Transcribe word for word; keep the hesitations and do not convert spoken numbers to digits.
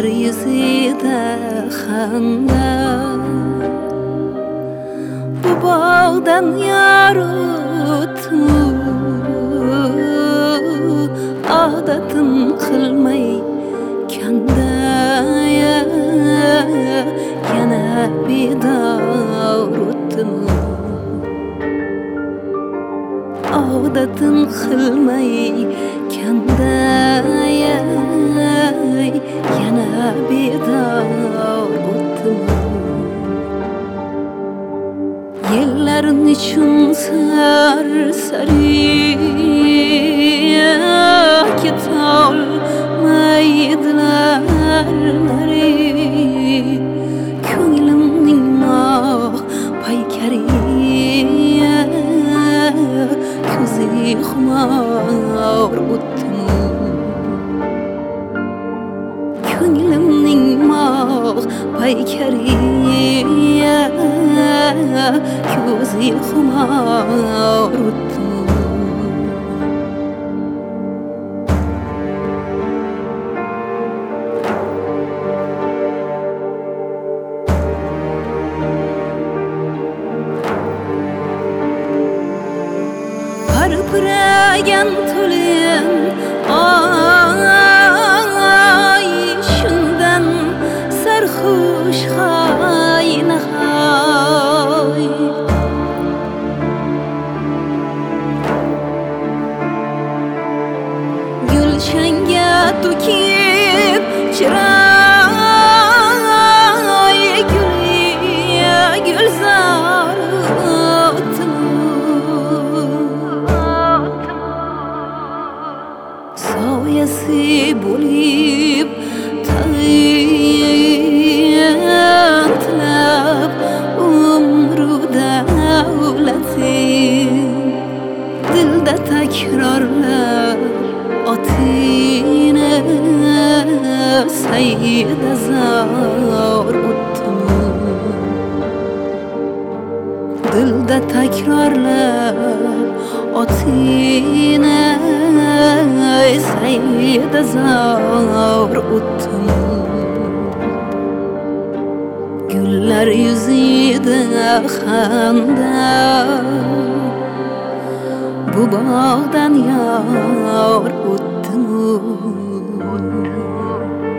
Güller yüzüde xanda, bu bağdan yar o'tmu, odatin qilmay kanda, yana bedor o'tmu, odatin qilmay kanda, yana bedor o'tmu. Yellarin uchun sarsari ketolmaydilar nari, ko'nglimning moh paykari ko'zi xumor o'tmu. Ko'nglimning moh paykari ko'zi xumor o'tmu. Parpiragan to'lin ay, shundan sarxush haynahay, gulshanga to'kib chiray, gul gulzor soyasi bo'lib tayantlab umru davlati, dilda takrorlab otini Sayyida zor o'tmu. Dilda takrorlab otini Sayyida zor o'tmu. Gullar yuzida xanda, bu bog'dan yor o'tmu.